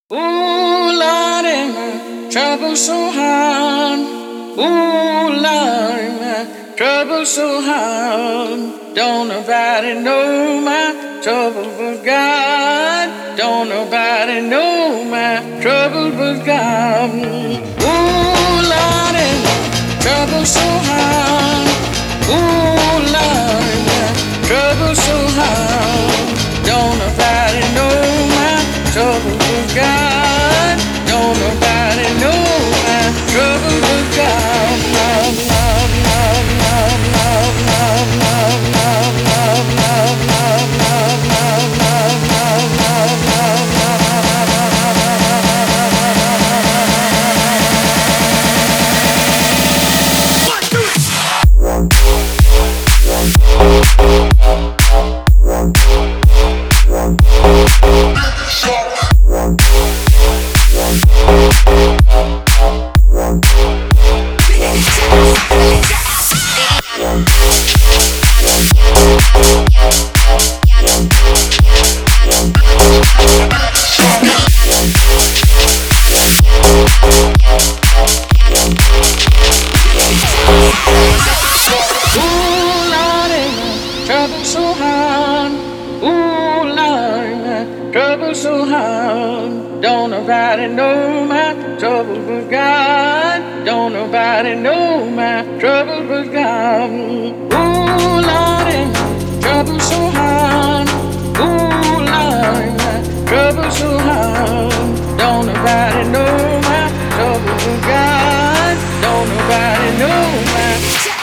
Ooh, Lordy, my trouble so hard. Ooh, Lordy, my trouble so hard. Don't nobody know my trouble but God. Don't nobody know my trouble but God. Ooh, Lordy, my trouble so hard. Ooh, Lordy, my trouble so hard. Don't nobody know my trouble but God. Don't nobody know my trouble but God. Love, love, love, love, love, love, love, love, love, love, love, love, love, love, love, love, trouble so hard. Ooh, Lord, my trouble so hard. Don't nobody know my trouble but God. Don't nobody know my trouble but God. Ooh, Lord, my trouble so hard. Ooh, Lord, my trouble so hard. Don't nobody know my trouble but God. Don't nobody know my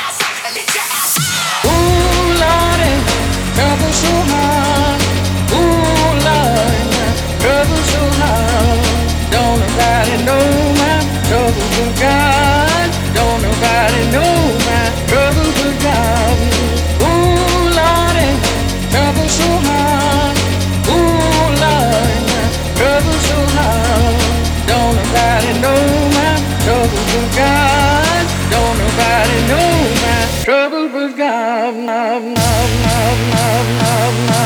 trouble so hard. Ooh, Lord, my trouble so hard. Don't nobody know my trouble but God. Don't nobody know my trouble but God. Ooh, Lord, trouble so hard. Ooh, Lord, my trouble so hard. Don't nobody know my trouble but God. Don't nobody know my trouble but God. Love, love, love, love, love, love.